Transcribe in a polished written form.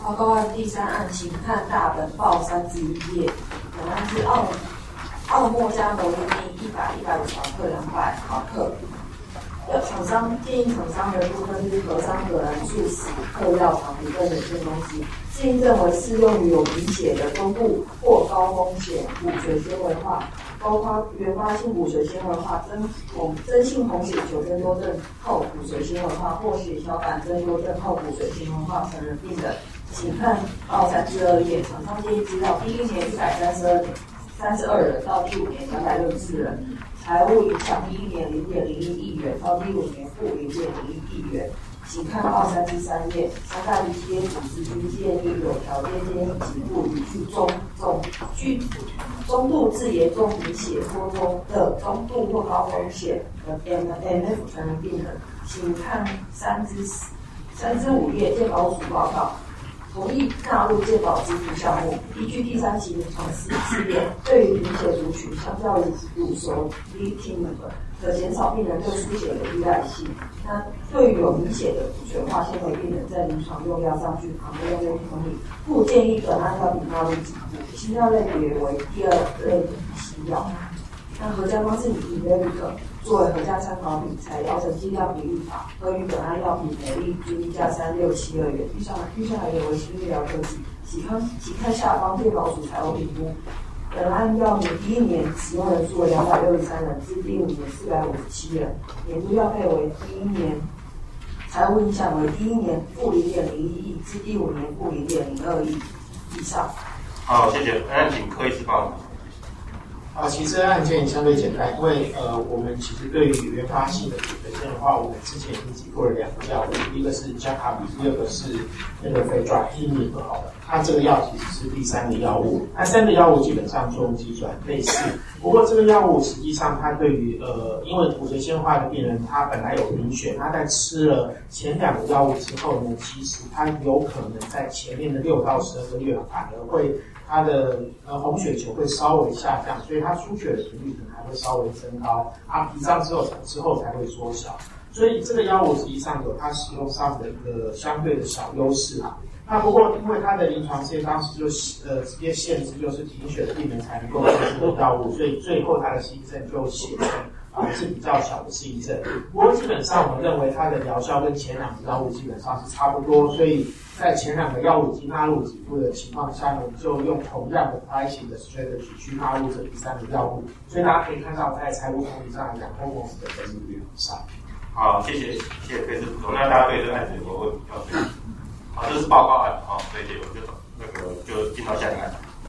报告案第3案，请看大本报3至1页。本案是奥莫加摩利尼100-150毫克200毫克。厂商建议厂商的部分是和商葛兰素史克药厂股份有限公司，建议认为适用于有贫血的中度或高风险骨髓纤维化，包括原发性骨髓纤维化、真性红血球增多症后骨髓纤维化或血小板增多症后骨髓纤维化成人病人。请看报3至2页。厂商建议资料：第1年132人到第5年364人，财务影响第1年0.01亿元到第5年负0.01亿元。请看报3至3页。三大理企业组织均建议有条件建议给付予中度至严重贫血或中度或高风险的 MF 成人病人。请看3至5页健保署报告。同意纳入健保支付项目，依据第3期临床试验，对于贫血族群，相较于乳熟 Vitamin 可减少病人对输血的依赖性。那对于有贫血的骨髓化纤维病人，在临床用药上去旁边用同理，不建议本案药品纳入给付。新药类别为第2类的新药。那合价方式以 Lyrica 作为合价参考品，采药成剂量比率法，合于本案药品每粒均价3672元。预算来源为新医疗科技。请看下方健保署财务评估。本案药品第1年使用人数为263人，至第5年457人，年度药费为第1年财务影响为第1年负0.01亿至第5年负0.02亿以上。 好，谢谢。那请柯医师报告。 其实案件相对简单，因为我们其实对于原发性的骨髓纤维化，我们之前已经给过了2个药物，一个是加卡比，第2个是那个非转伊米好了。它这个药其实是第3个药物，那3个药物基本上作用机转类似，不过这个药物实际上它对于因为骨髓纤维化的病人，他本来有贫血，他在吃了前2个药物之后呢，其实他有可能在前面的6到12个月反而会它的红血球会稍微下降，所以它出血的频率可能还会稍微增高，脾脏之后才会缩小，所以这个药物实际上有它使用上的一个相对的小优势啊。那不过因为它的临床试验当时就直接限制就是贫血的病人才能够用这个药物，所以最后它的新症就写成是比较小的新症。不过基本上我们认为它的疗效跟前2个药物基本上是差不多，所以在前2个药物已经纳入给付的情况下呢，我们就用同样的 pricing 的 strategy 去纳入这第3个药物，所以大家可以看到在财务统计上来讲，公司的分利率很少。 好，谢谢柯医师补充。那大家对这个案子有没有问题？好，这是报告案，所以我就进到下一个案子。